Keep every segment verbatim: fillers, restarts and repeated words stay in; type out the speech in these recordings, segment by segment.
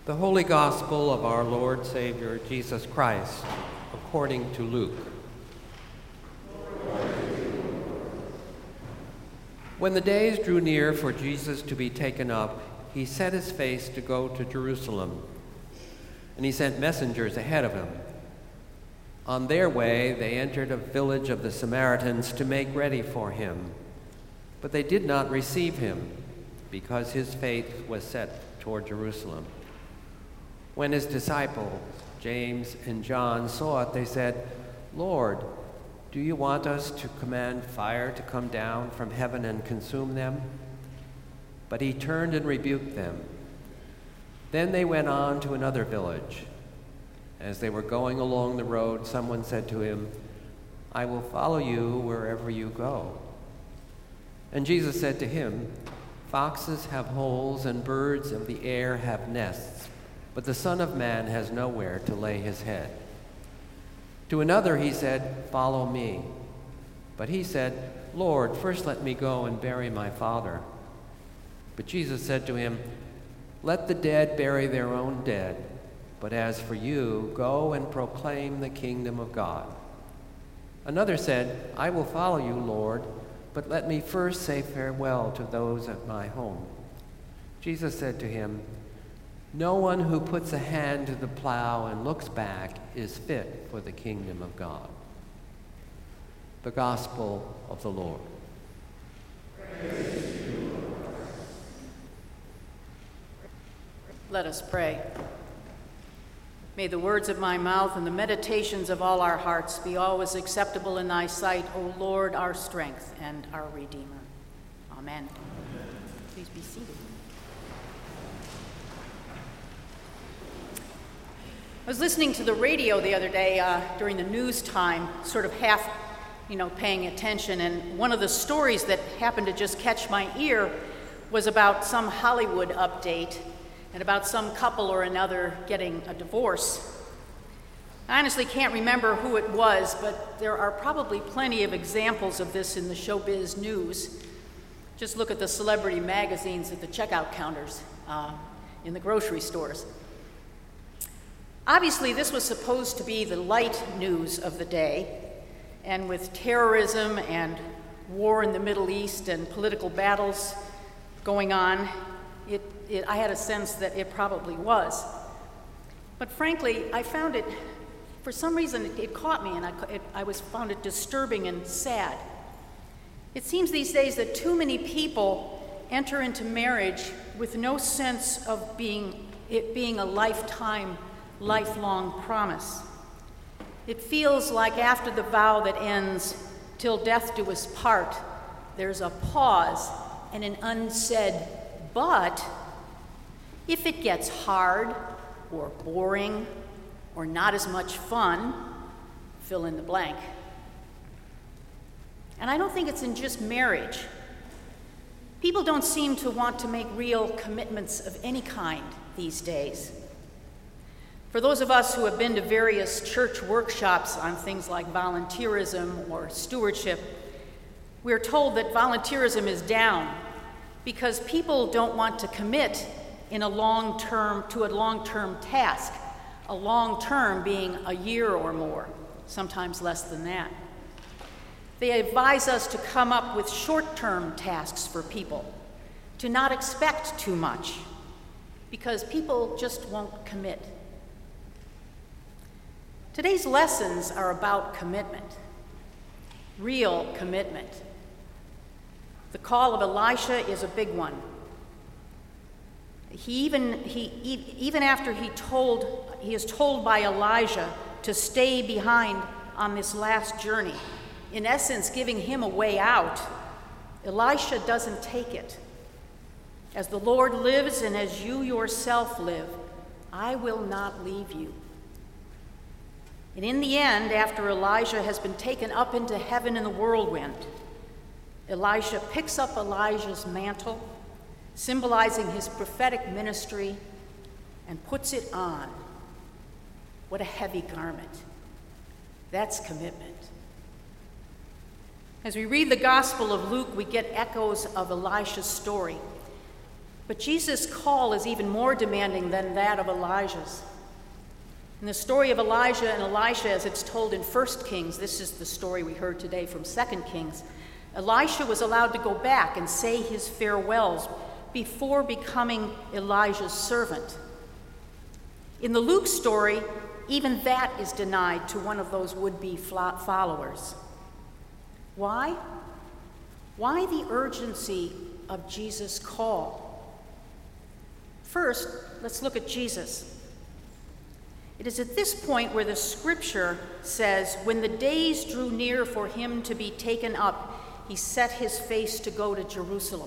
The Holy Gospel of our Lord Savior Jesus Christ, according to Luke. When the days drew near for Jesus to be taken up, he set his face to go to Jerusalem, and he sent messengers ahead of him. On their way, they entered a village of the Samaritans to make ready for him, but they did not receive him, because his face was set toward Jerusalem. When his disciples, James and John, saw it, they said, "Lord, do you want us to command fire to come down from heaven and consume them?" But he turned and rebuked them. Then they went on to another village. As they were going along the road, someone said to him, "I will follow you wherever you go." And Jesus said to him, "Foxes have holes and birds of the air have nests, but the Son of Man has nowhere to lay his head." To another he said, "Follow me." But he said, "Lord, first let me go and bury my father." But Jesus said to him, "Let the dead bury their own dead, but as for you, go and proclaim the kingdom of God." Another said, "I will follow you, Lord, but let me first say farewell to those at my home." Jesus said to him, "No one who puts a hand to the plow and looks back is fit for the kingdom of God." The Gospel of the Lord. Praise to you, Lord. Let us pray. May the words of my mouth and the meditations of all our hearts be always acceptable in thy sight, O Lord, our strength and our Redeemer. Amen. Amen. Please be seated. I was listening to the radio the other day uh, during the news time, sort of half, you know, paying attention, and one of the stories that happened to just catch my ear was about some Hollywood update and about some couple or another getting a divorce. I honestly can't remember who it was, but there are probably plenty of examples of this in the showbiz news. Just look at the celebrity magazines at the checkout counters uh, in the grocery stores. Obviously, this was supposed to be the light news of the day, and with terrorism and war in the Middle East and political battles going on, it, it, I had a sense that it probably was. But frankly, I found it, for some reason, it, it caught me, and I, it, I was found it disturbing and sad. It seems these days that too many people enter into marriage with no sense of being it being a lifetime lifelong promise. It feels like after the vow that ends, "Till death do us part," there's a pause and an unsaid "but." If it gets hard or boring or not as much fun, fill in the blank. And I don't think it's in just marriage. People don't seem to want to make real commitments of any kind these days. For those of us who have been to various church workshops on things like volunteerism or stewardship, we're told that volunteerism is down because people don't want to commit in a long-term to a long-term task, a long-term being a year or more, sometimes less than that. They advise us to come up with short-term tasks for people, to not expect too much, because people just won't commit. Today's lessons are about commitment, real commitment. The call of Elisha is a big one. He even, he, even after he, told, he is told by Elijah to stay behind on this last journey, in essence giving him a way out, Elisha doesn't take it. "As the Lord lives and as you yourself live, I will not leave you." And in the end, after Elijah has been taken up into heaven in the whirlwind, Elisha picks up Elijah's mantle, symbolizing his prophetic ministry, and puts it on. What a heavy garment. That's commitment. As we read the Gospel of Luke, we get echoes of Elisha's story. But Jesus' call is even more demanding than that of Elijah's. In the story of Elijah and Elisha, as it's told in First Kings, this is the story we heard today from Second Kings, Elisha was allowed to go back and say his farewells before becoming Elijah's servant. In the Luke story, even that is denied to one of those would-be followers. Why? Why the urgency of Jesus' call? First, let's look at Jesus. It is at this point where the scripture says, when the days drew near for him to be taken up, he set his face to go to Jerusalem.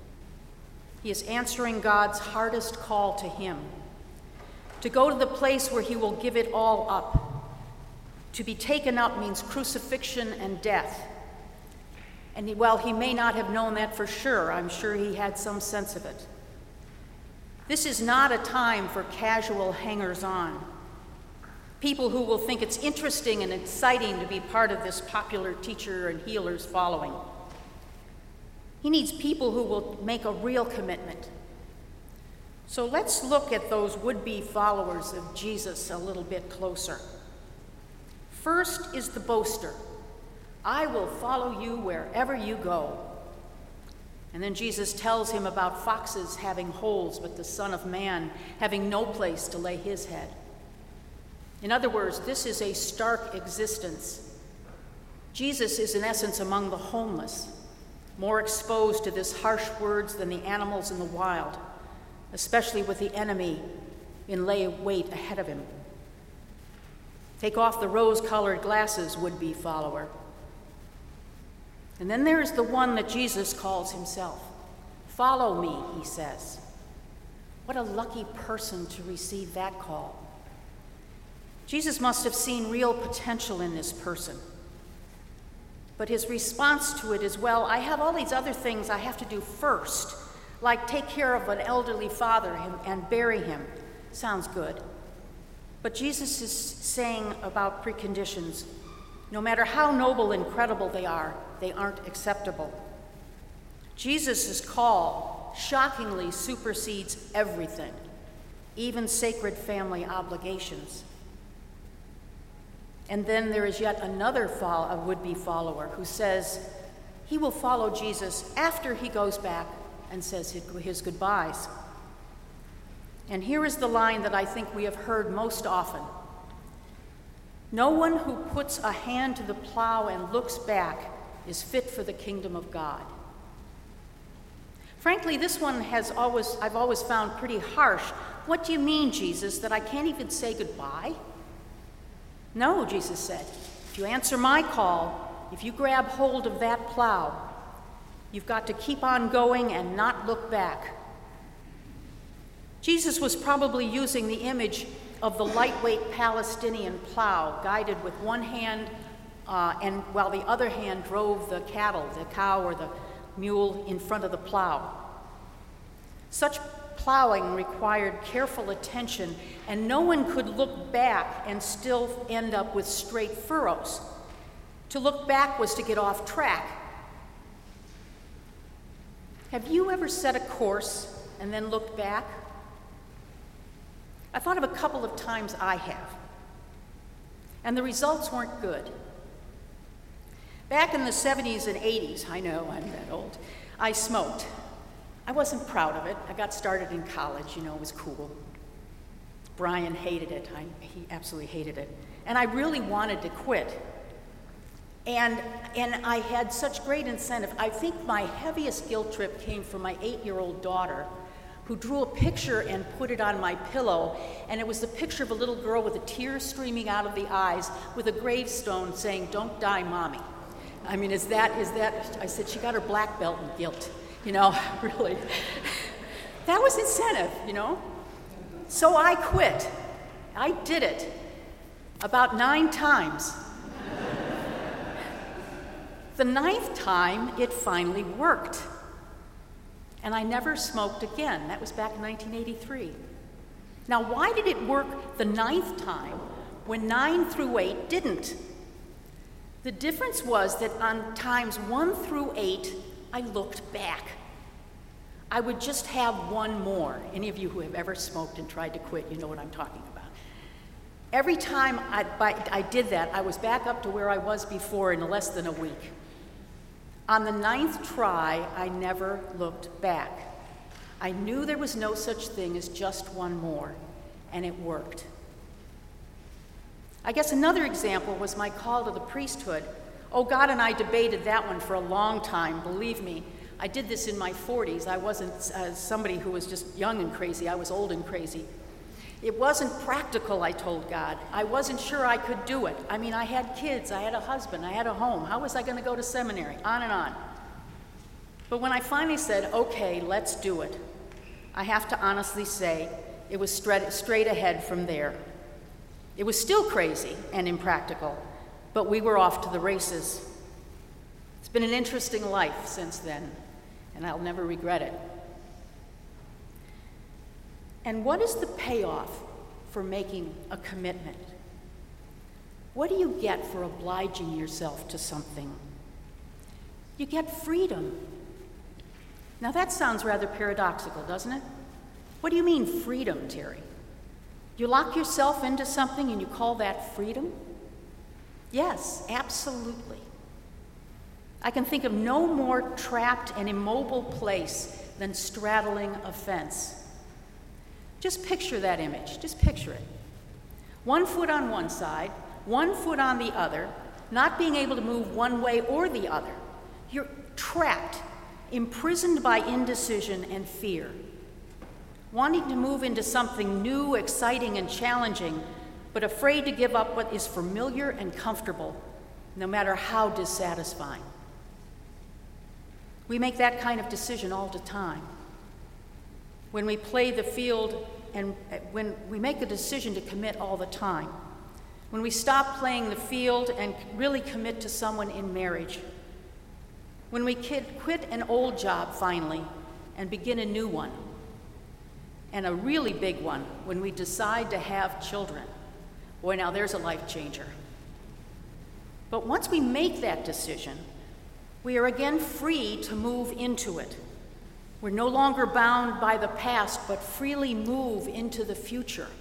He is answering God's hardest call to him, to go to the place where he will give it all up. To be taken up means crucifixion and death. And he, while he may not have known that for sure, I'm sure he had some sense of it. This is not a time for casual hangers-on, people who will think it's interesting and exciting to be part of this popular teacher and healer's following. He needs people who will make a real commitment. So let's look at those would-be followers of Jesus a little bit closer. First is the boaster. I will follow you wherever you go. And then Jesus tells him about foxes having holes, but the Son of Man having no place to lay his head. In other words, this is a stark existence. Jesus is in essence among the homeless, more exposed to this harsh words than the animals in the wild, especially with the enemy in lay wait ahead of him. Take off the rose-colored glasses, would-be follower. And then there is the one that Jesus calls himself. Follow me, he says. What a lucky person to receive that call. Jesus must have seen real potential in this person. But his response to it is, well, I have all these other things I have to do first, like take care of an elderly father and bury him. Sounds good. But Jesus is saying about preconditions, no matter how noble and credible they are, they aren't acceptable. Jesus' call shockingly supersedes everything, even sacred family obligations. And then there is yet another follow, a would-be follower who says he will follow Jesus after he goes back and says his goodbyes. And here is the line that I think we have heard most often. No one who puts a hand to the plow and looks back is fit for the kingdom of God. Frankly, this one has always, I've always found pretty harsh. What do you mean, Jesus, that I can't even say goodbye? No, Jesus said, if you answer my call, if you grab hold of that plow, you've got to keep on going and not look back. Jesus was probably using the image of the lightweight Palestinian plow, guided with one hand, uh, and while the other hand drove the cattle, the cow or the mule in front of the plow. Such plowing required careful attention, and no one could look back and still end up with straight furrows. To look back was to get off track. Have you ever set a course and then looked back? I thought of a couple of times I have, and the results weren't good. Back in the seventies and eighties, I know I'm that old, I smoked. I wasn't proud of it. I got started in college, you know, it was cool. Brian hated it. I, he absolutely hated it. And I really wanted to quit. And, and I had such great incentive. I think my heaviest guilt trip came from my eight-year-old daughter, who drew a picture and put it on my pillow, and it was the picture of a little girl with a tear streaming out of the eyes with a gravestone saying, "Don't die, Mommy." I mean, is that, is that, I said, she got her black belt in guilt, you know, really. That was incentive, you know. So I quit. I did it about nine times. The ninth time, it finally worked. And I never smoked again. That was back in nineteen eighty-three. Now, why did it work the ninth time when nine through eight didn't? The difference was that on times one through eight, I looked back. I would just have one more. Any of you who have ever smoked and tried to quit, you know what I'm talking about. Every time I, I did that, I was back up to where I was before in less than a week. On the ninth try, I never looked back. I knew there was no such thing as just one more, and it worked. I guess another example was my call to the priesthood. Oh, God and I debated that one for a long time, believe me. I did this in my forties. I wasn't uh, somebody who was just young and crazy. I was old and crazy. It wasn't practical, I told God. I wasn't sure I could do it. I mean, I had kids, I had a husband, I had a home. How was I going to go to seminary? On and on. But when I finally said, okay, let's do it, I have to honestly say it was straight, straight ahead from there. It was still crazy and impractical, but we were off to the races. It's been an interesting life since then, and I'll never regret it. And what is the payoff for making a commitment? What do you get for obliging yourself to something? You get freedom. Now that sounds rather paradoxical, doesn't it? What do you mean freedom, Terry? You lock yourself into something and you call that freedom? Yes, absolutely. I can think of no more trapped and immobile place than straddling a fence. Just picture that image, just picture it. One foot on one side, one foot on the other, not being able to move one way or the other. You're trapped, imprisoned by indecision and fear. Wanting to move into something new, exciting, and challenging, but afraid to give up what is familiar and comfortable, no matter how dissatisfying. We make that kind of decision all the time. When we play the field and when we make a decision to commit all the time. When we stop playing the field and really commit to someone in marriage. When we quit an old job finally and begin a new one. And a really big one when we decide to have children. Boy, now there's a life changer. But once we make that decision, we are again free to move into it. We're no longer bound by the past, but freely move into the future.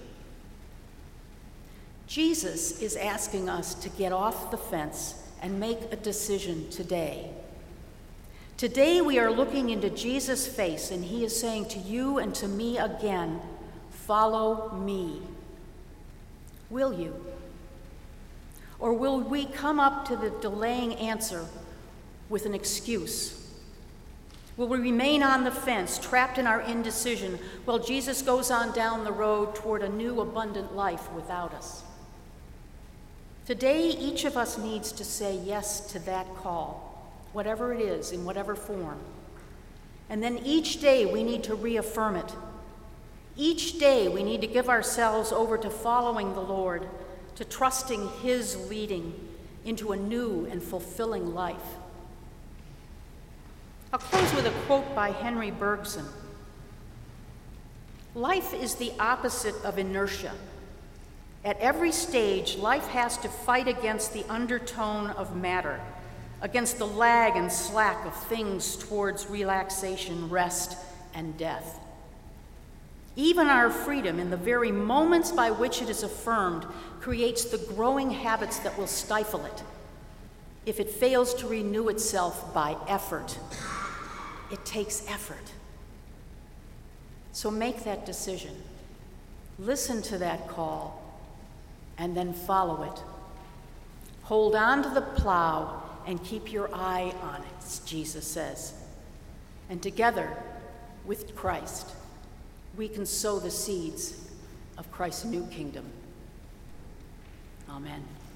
Jesus is asking us to get off the fence and make a decision today. Today we are looking into Jesus' face, and he is saying to you and to me again, follow me. Will you? Or will we come up to the delaying answer with an excuse? Will we remain on the fence, trapped in our indecision, while Jesus goes on down the road toward a new abundant life without us? Today, each of us needs to say yes to that call, whatever it is, in whatever form. And then each day we need to reaffirm it. Each day we need to give ourselves over to following the Lord, to trusting his leading into a new and fulfilling life. I'll close with a quote by Henry Bergson. Life is the opposite of inertia. At every stage, life has to fight against the undertone of matter, against the lag and slack of things towards relaxation, rest, and death. Even our freedom, in the very moments by which it is affirmed, creates the growing habits that will stifle it. If it fails to renew itself by effort, it takes effort. So make that decision. Listen to that call, and then follow it. Hold on to the plow and keep your eye on it, as Jesus says. And together with Christ, we can sow the seeds of Christ's new kingdom. Amen.